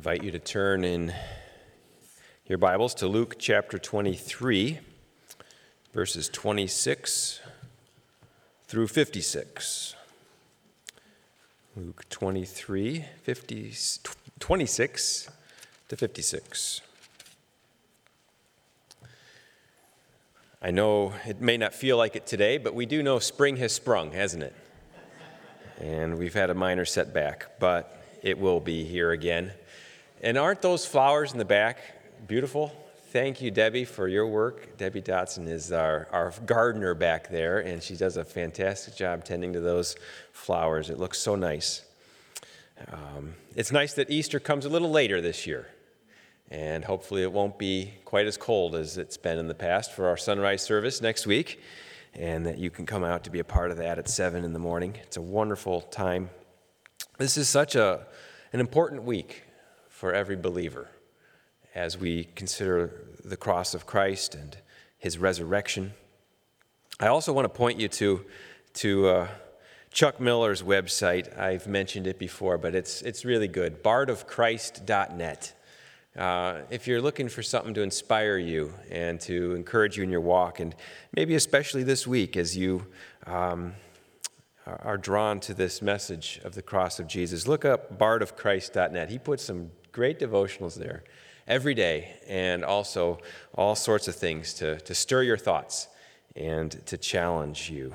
invite you to turn in your Bibles to Luke chapter 23, verses 26 through 56. Luke 23, 26 to 56. I know it may not feel like it today, but we do know spring has sprung, hasn't it? And we've had a minor setback, but it will be here again. And aren't those flowers in the back beautiful? Thank you, Debbie, for your work. Debbie Dotson is our gardener back there, and she does a fantastic job tending to those flowers. It looks so nice. It's nice that Easter comes a little later this year, and hopefully it won't be quite as cold as it's been in the past for our sunrise service next week, and that you can come out to be a part of that at 7 in the morning. It's a wonderful time. This is such an important week for every believer as we consider the cross of Christ and his resurrection. I also want to point you to Chuck Miller's website. I've mentioned it before, but it's really good, bardofchrist.net. If you're looking for something to inspire you and to encourage you in your walk, and maybe especially this week as you are drawn to this message of the cross of Jesus, look up bardofchrist.net. He puts some great devotionals there every day, and also all sorts of things to stir your thoughts and to challenge you.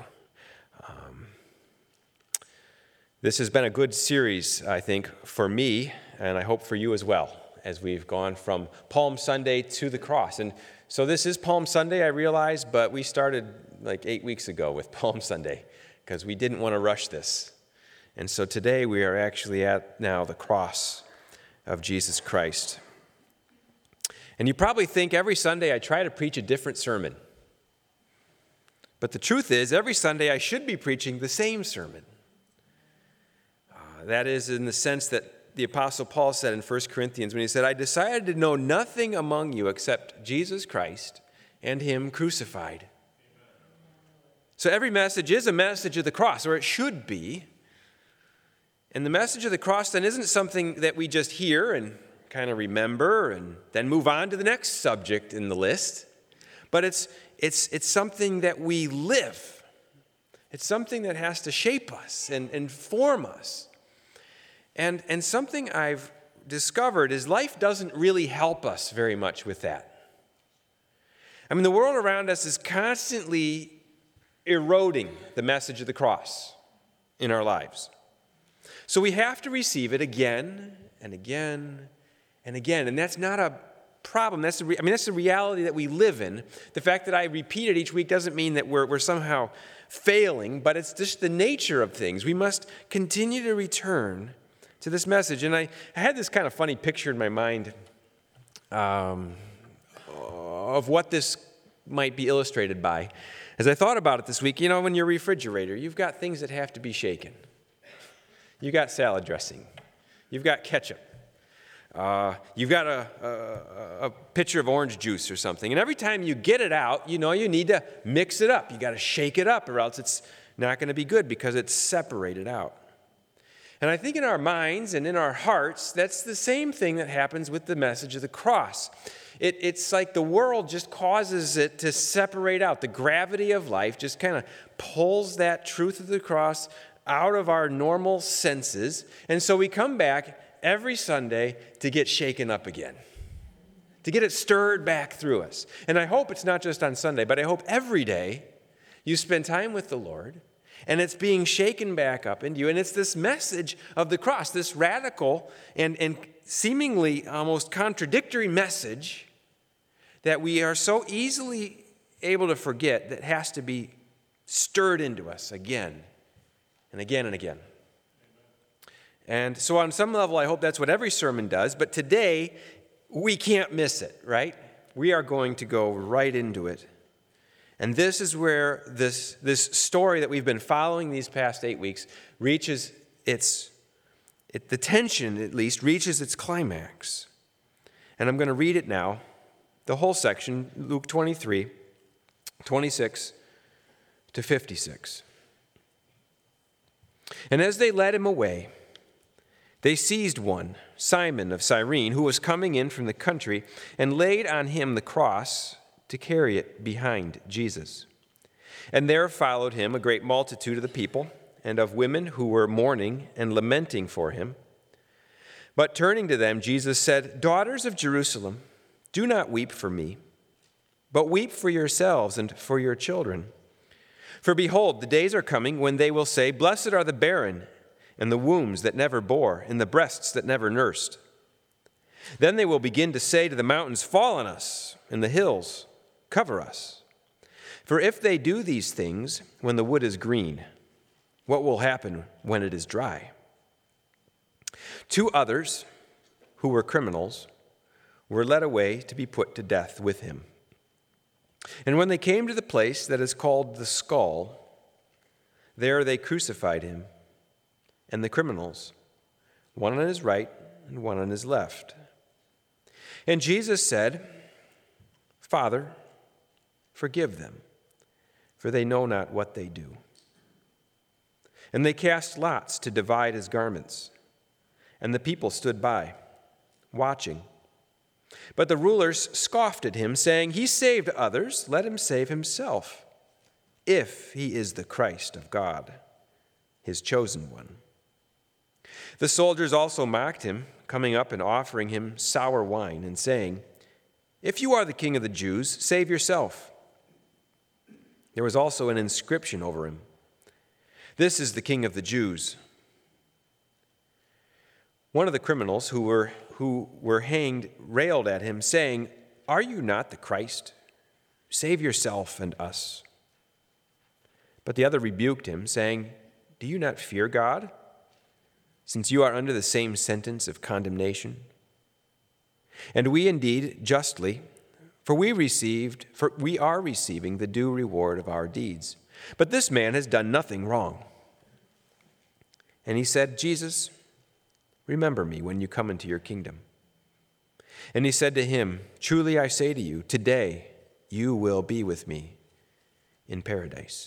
This has been a good series, I think, for me, and I hope for you as well, as we've gone from Palm Sunday to the cross. And so this is Palm Sunday, I realize, but we started like 8 weeks ago with Palm Sunday because we didn't want to rush this. And so today we are actually at now the cross of Jesus Christ. And you probably think every Sunday I try to preach a different sermon. But the truth is, every Sunday I should be preaching the same sermon. That is in the sense that the Apostle Paul said in 1 Corinthians when he said, I decided to know nothing among you except Jesus Christ and him crucified. So every message is a message of the cross, or it should be. And the message of the cross then isn't something that we just hear and kind of remember and then move on to the next subject in the list. But it's something that we live. It's something that has to shape us and form us. And something I've discovered is life doesn't really help us very much with that. I mean, the world around us is constantly eroding the message of the cross in our lives. So we have to receive it again and again and again. And that's not a problem. That's the reality that we live in. The fact that I repeat it each week doesn't mean that we're somehow failing, but it's just the nature of things. We must continue to return to this message. And I had this kind of funny picture in my mind of what this might be illustrated by. As I thought about it this week, in your refrigerator, you've got things that have to be shaken. You've got salad dressing. You've got ketchup. You've got a pitcher of orange juice or something. And every time you get it out, you need to mix it up. You got to shake it up or else it's not going to be good because it's separated out. And I think in our minds and in our hearts, that's the same thing that happens with the message of the cross. It's like the world just causes it to separate out. The gravity of life just kind of pulls that truth of the cross out of our normal senses. And so we come back every Sunday to get shaken up again, to get it stirred back through us. And I hope it's not just on Sunday, but I hope every day you spend time with the Lord and it's being shaken back up into you. And it's this message of the cross, this radical and seemingly almost contradictory message that we are so easily able to forget that has to be stirred into us again and again and again. And so on some level, I hope that's what every sermon does. But today, we can't miss it, right? We are going to go right into it. And this is where this story that we've been following these past 8 weeks reaches the tension at least reaches its climax. And I'm going to read it now, the whole section, Luke 23, 26 to 56. And as they led him away, they seized one Simon of Cyrene, who was coming in from the country, and laid on him the cross to carry it behind Jesus. And there followed him a great multitude of the people and of women who were mourning and lamenting for him. But turning to them, Jesus said, "Daughters of Jerusalem, do not weep for me, but weep for yourselves and for your children. For behold, the days are coming when they will say, 'Blessed are the barren, and the wombs that never bore, and the breasts that never nursed.' Then they will begin to say to the mountains, 'Fall on us,' and the hills, 'Cover us.' For if they do these things when the wood is green, what will happen when it is dry?" 2 others, who were criminals, were led away to be put to death with him. And when they came to the place that is called the Skull, there they crucified him and the criminals, one on his right and one on his left. And Jesus said, "Father, forgive them, for they know not what they do." And they cast lots to divide his garments, and the people stood by, watching. But the rulers scoffed at him, saying, "He saved others, let him save himself, if he is the Christ of God, his chosen one." The soldiers also mocked him, coming up and offering him sour wine, and saying, "If you are the king of the Jews, save yourself." There was also an inscription over him, "This is the King of the Jews." One of the criminals who were hanged railed at him, saying, "Are you not the Christ? Save yourself and us." But the other rebuked him, saying, "Do you not fear God, since you are under the same sentence of condemnation? And we indeed justly, for we are receiving the due reward of our deeds. But this man has done nothing wrong." And he said, "Jesus, remember me when you come into your kingdom." And he said to him, "Truly I say to you, today you will be with me in paradise."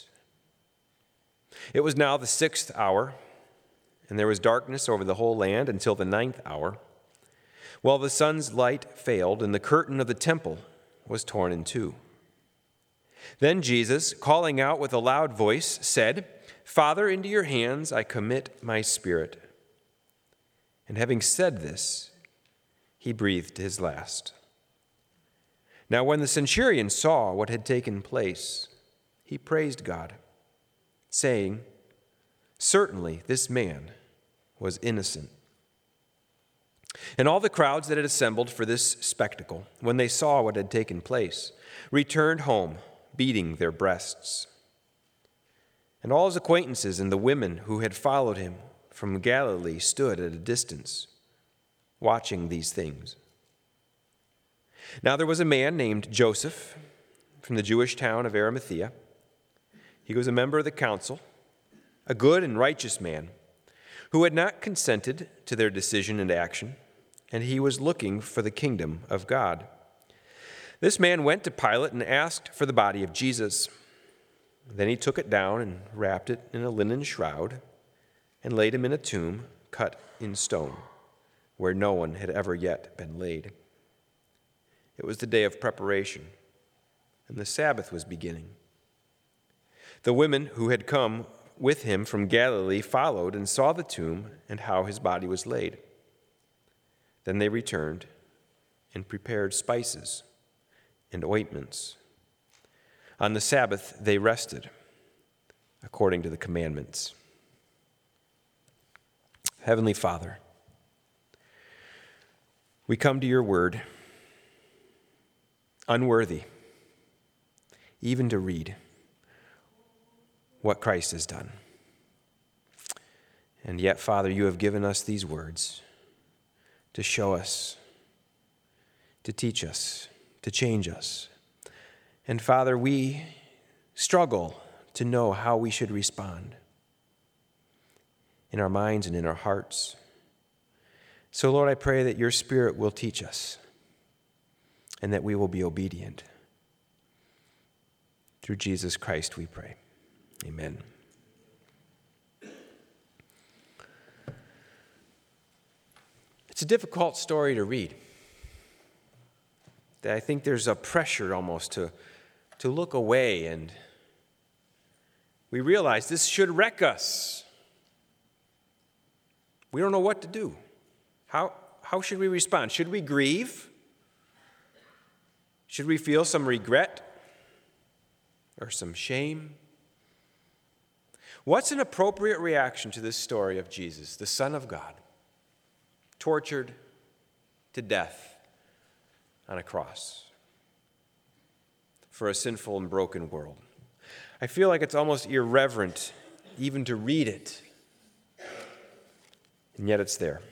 It was now the 6th hour, and there was darkness over the whole land until the 9th hour, while the sun's light failed, and the curtain of the temple was torn in two. Then Jesus, calling out with a loud voice, said, "Father, into your hands I commit my spirit." And having said this, he breathed his last. Now when the centurion saw what had taken place, he praised God, saying, "Certainly this man was innocent." And all the crowds that had assembled for this spectacle, when they saw what had taken place, returned home, beating their breasts. And all his acquaintances and the women who had followed him from Galilee stood at a distance, watching these things. Now there was a man named Joseph from the Jewish town of Arimathea. He was a member of the council, a good and righteous man, who had not consented to their decision and action, and he was looking for the kingdom of God. This man went to Pilate and asked for the body of Jesus. Then he took it down and wrapped it in a linen shroud and laid him in a tomb cut in stone, where no one had ever yet been laid. It was the day of preparation, and the Sabbath was beginning. The women who had come with him from Galilee followed and saw the tomb and how his body was laid. Then they returned and prepared spices and ointments. On the Sabbath they rested, according to the commandments. Heavenly Father, we come to your word, unworthy even to read what Christ has done. And yet, Father, you have given us these words to show us, to teach us, to change us. And Father, we struggle to know how we should respond in our minds and in our hearts. So, Lord, I pray that your Spirit will teach us and that we will be obedient. Through Jesus Christ we pray. Amen. It's a difficult story to read. I think there's a pressure almost to look away, and we realize this should wreck us. We don't know what to do. How should we respond? Should we grieve? Should we feel some regret or some shame? What's an appropriate reaction to this story of Jesus, the Son of God, tortured to death on a cross for a sinful and broken world? I feel like it's almost irreverent even to read it, and yet it's there.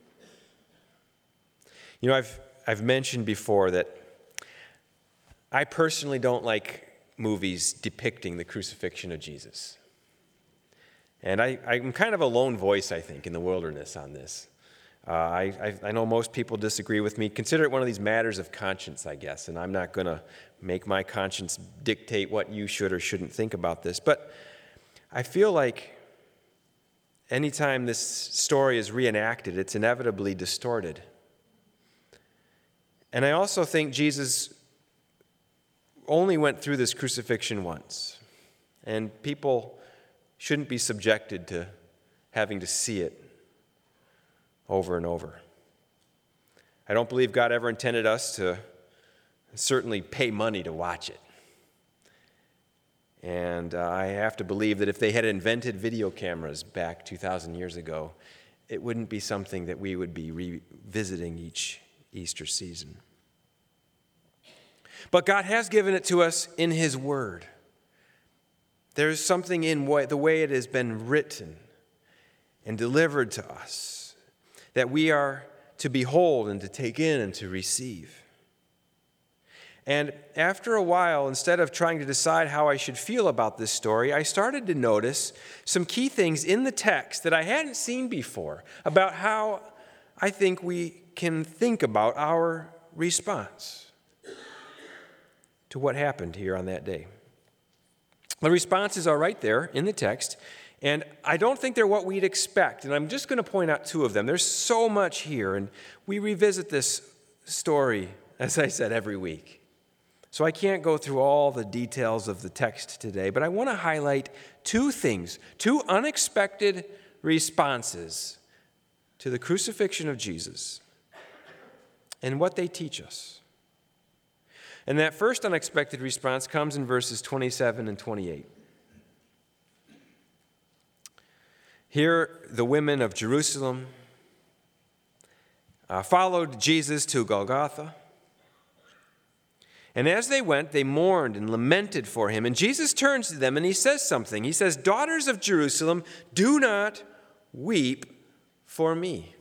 You know, I've mentioned before that I personally don't like movies depicting the crucifixion of Jesus. And I'm kind of a lone voice, I think, in the wilderness on this. I know most people disagree with me. Consider it one of these matters of conscience, I guess, and I'm not going to make my conscience dictate what you should or shouldn't think about this. But I feel like anytime this story is reenacted, it's inevitably distorted. And I also think Jesus only went through this crucifixion once, and people shouldn't be subjected to having to see it over and over. I don't believe God ever intended us to certainly pay money to watch it. And I have to believe that if they had invented video cameras back 2,000 years ago, it wouldn't be something that we would be revisiting each Easter season. But God has given it to us in His Word. There's something in the way it has been written and delivered to us that we are to behold and to take in and to receive. And after a while, instead of trying to decide how I should feel about this story, I started to notice some key things in the text that I hadn't seen before about how I think we can think about our response to what happened here on that day. The responses are right there in the text, and I don't think they're what we'd expect. And I'm just going to point out two of them. There's so much here, and we revisit this story, as I said, every week. So I can't go through all the details of the text today, but I want to highlight two things, two unexpected responses to the crucifixion of Jesus and what they teach us. And that first unexpected response comes in verses 27 and 28. Here, the women of Jerusalem followed Jesus to Golgotha. And as they went, they mourned and lamented for him. And Jesus turns to them and he says something. He says, "Daughters of Jerusalem, do not weep for me,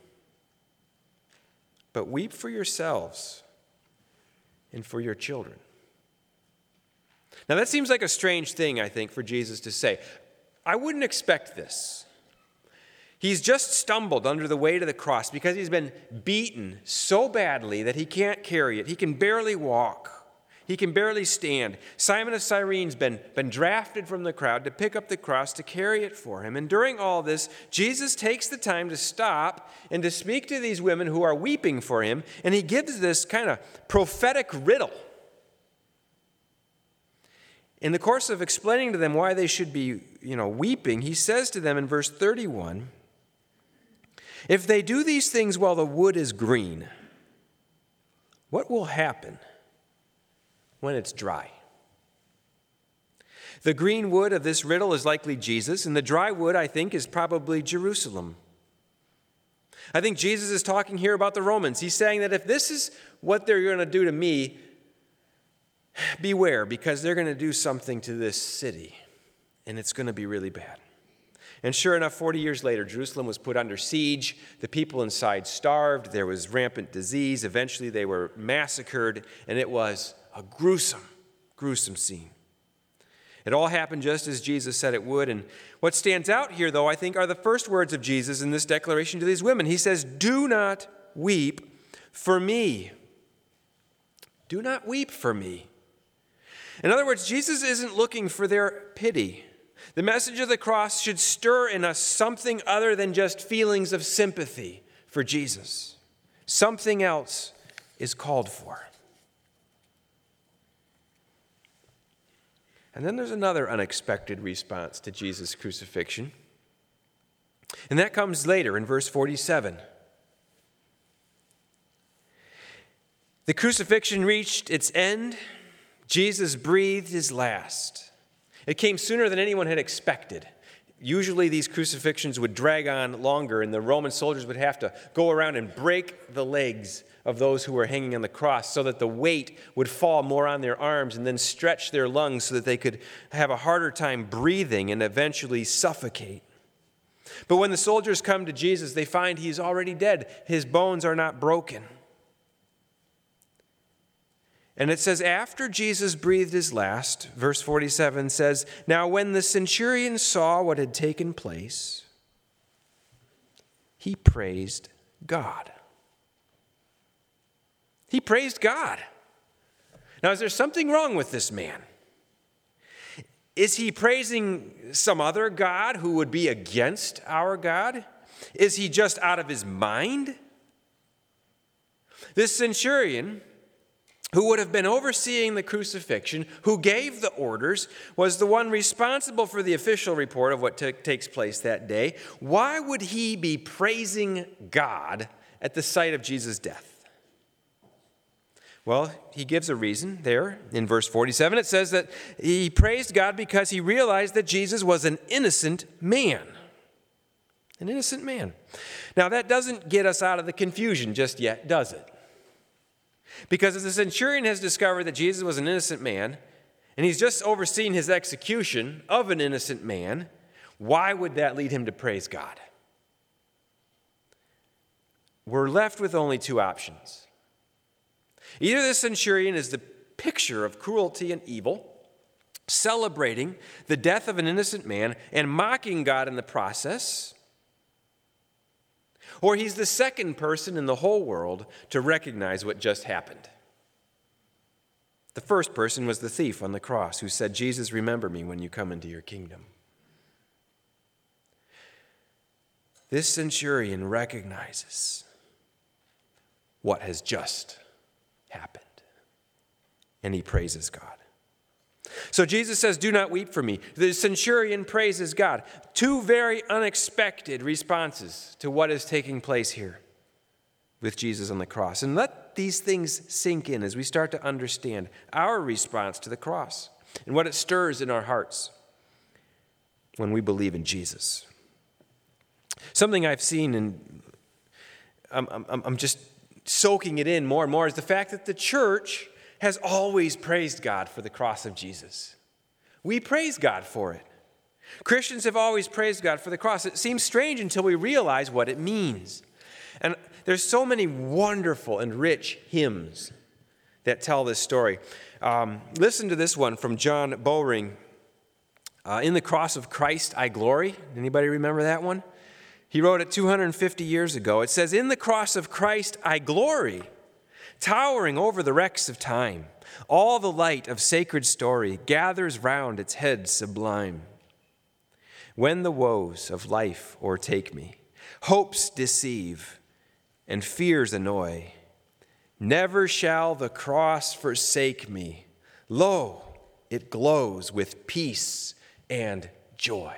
but weep for yourselves and for your children." Now that seems like a strange thing, I think, for Jesus to say. I wouldn't expect this. He's just stumbled under the weight of the cross because he's been beaten so badly that he can't carry it. He can barely walk. He can barely stand. Simon of Cyrene's been drafted from the crowd to pick up the cross to carry it for him. And during all this, Jesus takes the time to stop and to speak to these women who are weeping for him, and he gives this kind of prophetic riddle. In the course of explaining to them why they should be, weeping, he says to them in verse 31, "If they do these things while the wood is green, what will happen when it's dry?" The green wood of this riddle is likely Jesus, and the dry wood, I think, is probably Jerusalem. I think Jesus is talking here about the Romans. He's saying that if this is what they're going to do to me, beware, because they're going to do something to this city, and it's going to be really bad. And sure enough, 40 years later, Jerusalem was put under siege. The people inside starved. There was rampant disease. Eventually, they were massacred, and it was a gruesome, gruesome scene. It all happened just as Jesus said it would. And what stands out here, though, I think, are the first words of Jesus in this declaration to these women. He says, "Do not weep for me. Do not weep for me." In other words, Jesus isn't looking for their pity. The message of the cross should stir in us something other than just feelings of sympathy for Jesus. Something else is called for. And then there's another unexpected response to Jesus' crucifixion. And that comes later in verse 47. The crucifixion reached its end. Jesus breathed his last. It came sooner than anyone had expected. Usually these crucifixions would drag on longer, and the Roman soldiers would have to go around and break the legs of those who were hanging on the cross so that the weight would fall more on their arms and then stretch their lungs so that they could have a harder time breathing and eventually suffocate. But when the soldiers come to Jesus, they find he's already dead. His bones are not broken. And it says, after Jesus breathed his last, verse 47 says, now when the centurion saw what had taken place, he praised God. He praised God. Now, is there something wrong with this man? Is he praising some other God who would be against our God? Is he just out of his mind? This centurion, who would have been overseeing the crucifixion, who gave the orders, was the one responsible for the official report of what takes place that day. Why would he be praising God at the sight of Jesus' death? Well, he gives a reason there. In verse 47, it says that he praised God because he realized that Jesus was an innocent man. An innocent man. Now, that doesn't get us out of the confusion just yet, does it? Because as the centurion has discovered that Jesus was an innocent man, and he's just overseen his execution of an innocent man, why would that lead him to praise God? We're left with only two options. Either the centurion is the picture of cruelty and evil, celebrating the death of an innocent man and mocking God in the process, or he's the second person in the whole world to recognize what just happened. The first person was the thief on the cross who said, Jesus, remember me when you come into your kingdom. This centurion recognizes what has just happened, and he praises God. So Jesus says, do not weep for me. The centurion praises God. Two very unexpected responses to what is taking place here with Jesus on the cross. And let these things sink in as we start to understand our response to the cross and what it stirs in our hearts when we believe in Jesus. Something I've seen, and I'm just soaking it in more and more, is the fact that the church has always praised God for the cross of Jesus. We praise God for it. Christians have always praised God for the cross. It seems strange until we realize what it means. And there's so many wonderful and rich hymns that tell this story. Listen to this one from John Bowring. In the cross of Christ I glory. Anybody remember that one? He wrote it 250 years ago. It says, in the cross of Christ I glory, towering over the wrecks of time. All the light of sacred story gathers round its head sublime. When the woes of life o'ertake me, hopes deceive, and fears annoy, never shall the cross forsake me. Lo, it glows with peace and joy.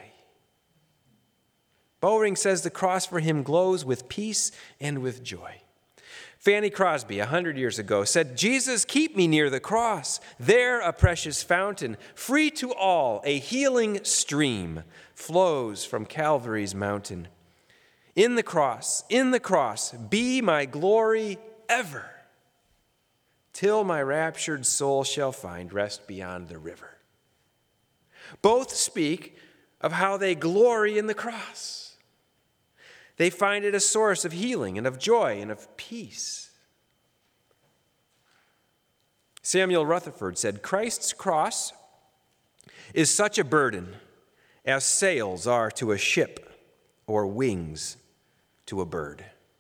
Bowring says the cross for him glows with peace and with joy. Fanny Crosby, 100 years ago, said, Jesus, keep me near the cross. There a precious fountain, free to all, a healing stream, flows from Calvary's mountain. In the cross, be my glory ever, till my raptured soul shall find rest beyond the river. Both speak of how they glory in the cross. They find it a source of healing and of joy and of peace. Samuel Rutherford said, Christ's cross is such a burden as sails are to a ship or wings to a bird.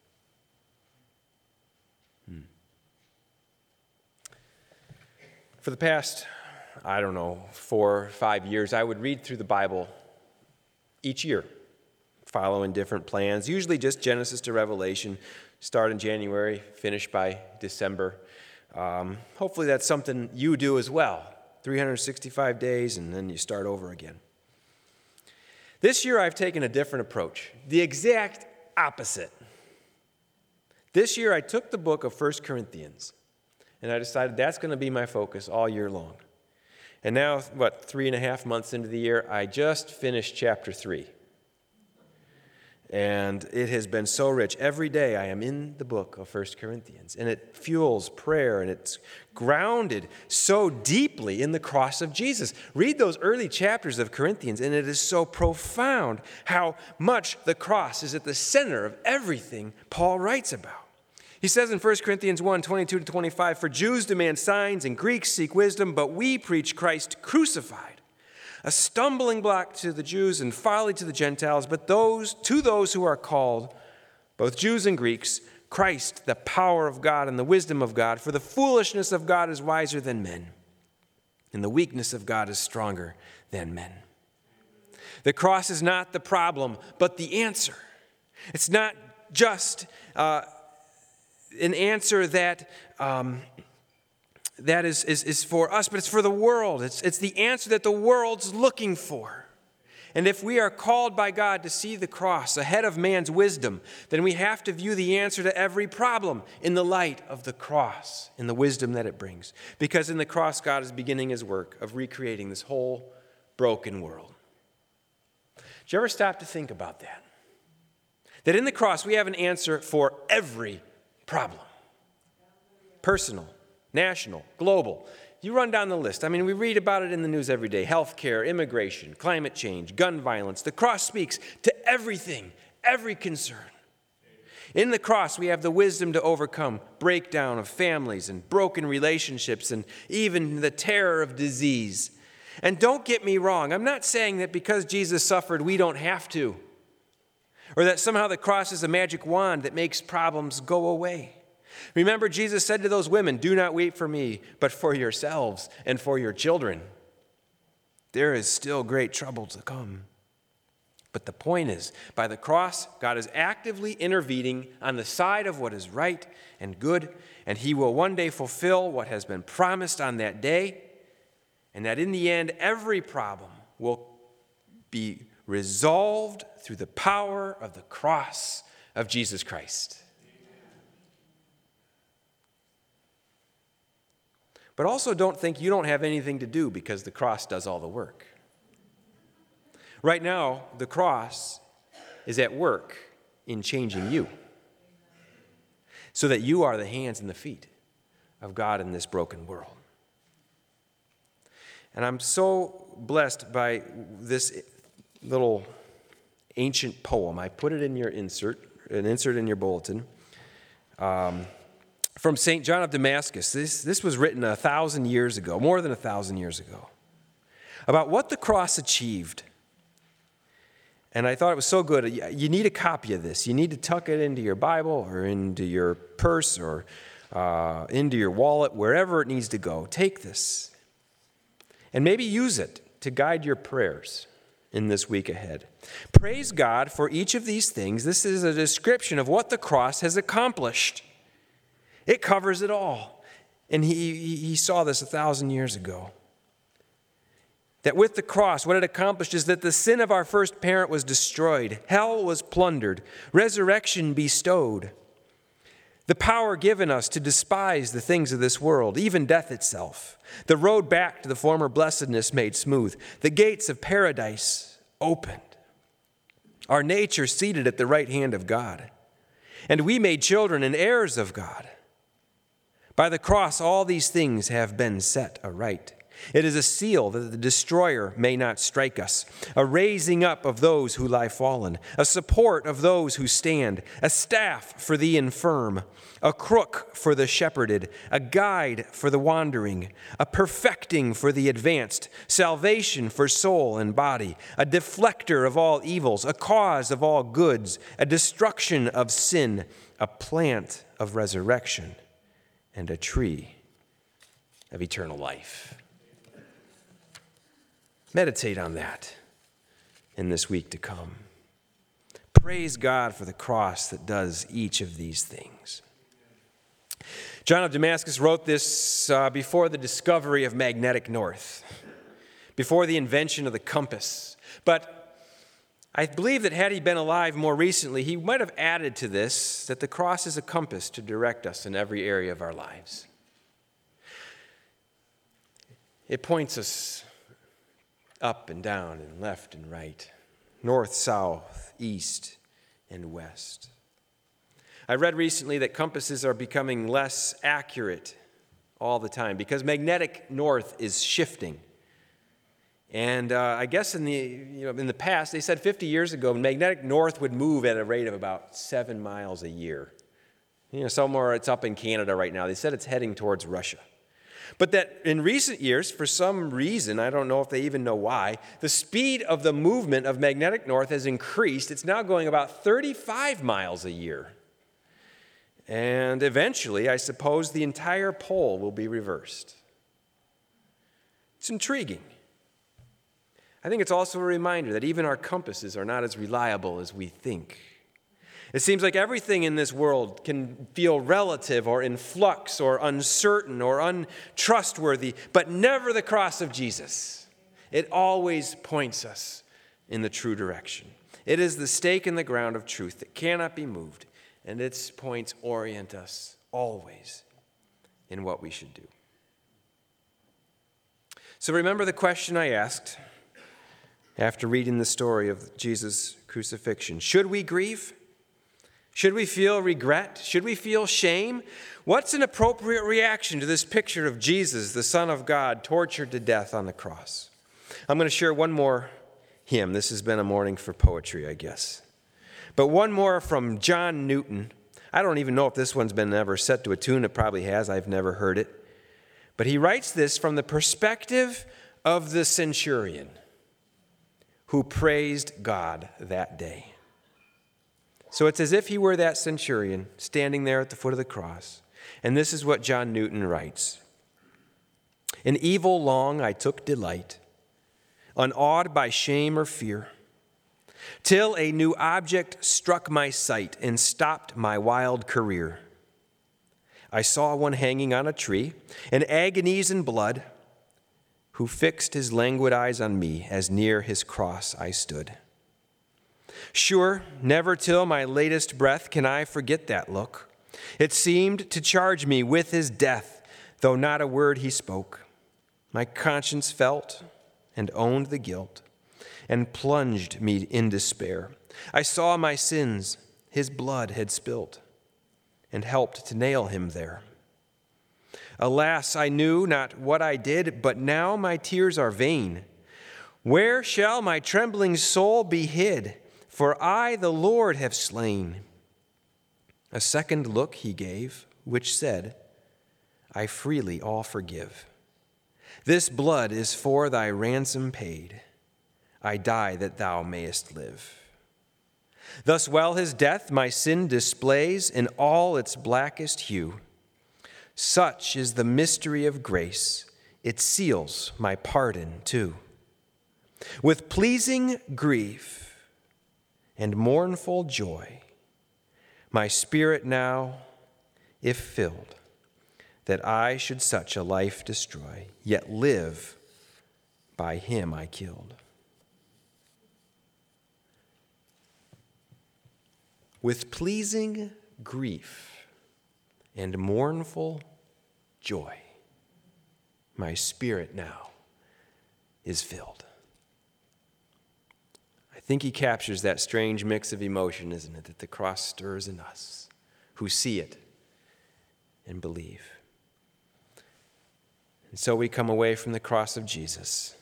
For the past, 4 or 5 years, I would read through the Bible each year, following different plans, usually just Genesis to Revelation. Start in January, finish by December. Hopefully that's something you do as well. 365 days, and then you start over again. This year I've taken a different approach, the exact opposite. This year I took the book of 1 Corinthians, and I decided that's going to be my focus all year long. And now, 3.5 months into the year, I just finished chapter 3. And it has been so rich. Every day I am in the book of 1 Corinthians, and it fuels prayer, and it's grounded so deeply in the cross of Jesus. Read those early chapters of Corinthians, and it is so profound how much the cross is at the center of everything Paul writes about. He says in 1 Corinthians 1, 22-25, "For Jews demand signs and Greeks seek wisdom, but we preach Christ crucified, a stumbling block to the Jews and folly to the Gentiles, but to those who are called, both Jews and Greeks, Christ, the power of God and the wisdom of God. For the foolishness of God is wiser than men, and the weakness of God is stronger than men." The cross is not the problem, but the answer. It's not just an answer that is for us, but it's for the world. It's the answer that the world's looking for. And if we are called by God to see the cross ahead of man's wisdom, then we have to view the answer to every problem in the light of the cross and the wisdom that it brings. Because in the cross, God is beginning his work of recreating this whole broken world. Did you ever stop to think about that? That in the cross, we have an answer for every problem. Personal, national, global. You run down the list. I mean, we read about it in the news every day. Healthcare, immigration, climate change, gun violence. The cross speaks to everything, every concern. In the cross, we have the wisdom to overcome breakdown of families and broken relationships and even the terror of disease. And don't get me wrong, I'm not saying that because Jesus suffered, we don't have to. Or that somehow the cross is a magic wand that makes problems go away. Remember, Jesus said to those women, "Do not weep for me, but for yourselves and for your children." There is still great trouble to come. But the point is, by the cross, God is actively intervening on the side of what is right and good, and he will one day fulfill what has been promised on that day, and that in the end, every problem will be resolved through the power of the cross of Jesus Christ. But also don't think you don't have anything to do because the cross does all the work. Right now, the cross is at work in changing you so that you are the hands and the feet of God in this broken world. And I'm so blessed by this little ancient poem. I put it in your insert in your bulletin, from St. John of Damascus. This was written 1,000 years ago, more than 1,000 years ago, about what the cross achieved. And I thought it was so good. You need a copy of this. You need to tuck it into your Bible or into your purse or into your wallet, wherever it needs to go. Take this and maybe use it to guide your prayers in this week ahead. Praise God for each of these things. This is a description of what the cross has accomplished. It covers it all. And he saw this 1,000 years ago. That with the cross, what it accomplished is that the sin of our first parent was destroyed. Hell was plundered. Resurrection bestowed. The power given us to despise the things of this world, even death itself. The road back to the former blessedness made smooth. The gates of paradise opened. Our nature seated at the right hand of God. And we made children and heirs of God. By the cross, all these things have been set aright. It is a seal that the destroyer may not strike us, a raising up of those who lie fallen, a support of those who stand, a staff for the infirm, a crook for the shepherded, a guide for the wandering, a perfecting for the advanced, salvation for soul and body, a deflector of all evils, a cause of all goods, a destruction of sin, a plant of resurrection, and a tree of eternal life. Meditate on that in this week to come. praise God for the cross that does each of these things. John of Damascus wrote this before the discovery of magnetic north, before the invention of the compass. But I believe that had he been alive more recently, he might have added to this that the cross is a compass to direct us in every area of our lives. It points us up and down and left and right, north, south, east, and west. I read recently that compasses are becoming less accurate all the time because magnetic north is shifting. And I guess in the past, they said 50 years ago, magnetic north would move at a rate of about 7 miles a year. Somewhere it's up in Canada right now. They said it's heading towards Russia. But that in recent years, for some reason, I don't know if they even know why, the speed of the movement of magnetic north has increased. It's now going about 35 miles a year. And eventually, I suppose the entire pole will be reversed. It's intriguing. I think it's also a reminder that even our compasses are not as reliable as we think. It seems like everything in this world can feel relative or in flux or uncertain or untrustworthy, but never the cross of Jesus. It always points us in the true direction. It is the stake in the ground of truth that cannot be moved, and its points orient us always in what we should do. So remember the question I asked after reading the story of Jesus' crucifixion. Should we grieve? Should we feel regret? Should we feel shame? What's an appropriate reaction to this picture of Jesus, the Son of God, tortured to death on the cross? I'm going to share one more hymn. This has been a morning for poetry, I guess. But one more from John Newton. I don't even know if this one's been ever set to a tune. It probably has. I've never heard it. But he writes this from the perspective of the centurion who praised God that day. So it's as if he were that centurion standing there at the foot of the cross. And this is what John Newton writes. In evil long I took delight, unawed by shame or fear, till a new object struck my sight and stopped my wild career. I saw one hanging on a tree, in agonies and blood, who fixed his languid eyes on me as near his cross I stood. Sure, never till my latest breath can I forget that look. It seemed to charge me with his death, though not a word he spoke. My conscience felt and owned the guilt, and plunged me in despair. I saw my sins his blood had spilt, and helped to nail him there. Alas, I knew not what I did, but now my tears are vain. Where shall my trembling soul be hid? For I, the Lord, have slain. A second look he gave, which said, I freely all forgive. This blood is for thy ransom paid. I die that thou mayest live. Thus while his death my sin displays in all its blackest hue, such is the mystery of grace, it seals my pardon too. With pleasing grief and mournful joy, my spirit now, if filled, that I should such a life destroy, yet live by him I killed. With pleasing grief and mournful joy, my spirit now is filled. I think he captures that strange mix of emotion, isn't it, that the cross stirs in us who see it and believe. And so we come away from the cross of Jesus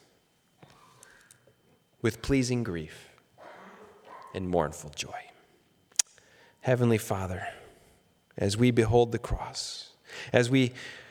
with pleasing grief and mournful joy. Heavenly Father, as we behold the cross, as we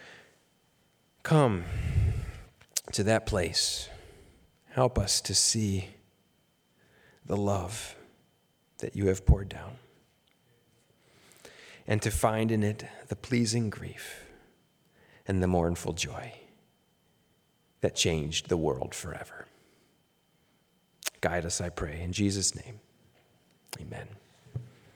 come to that place, help us to see the love that you have poured down, and to find in it the pleasing grief and the mournful joy that changed the world forever. Guide us, I pray, in Jesus' name. Amen.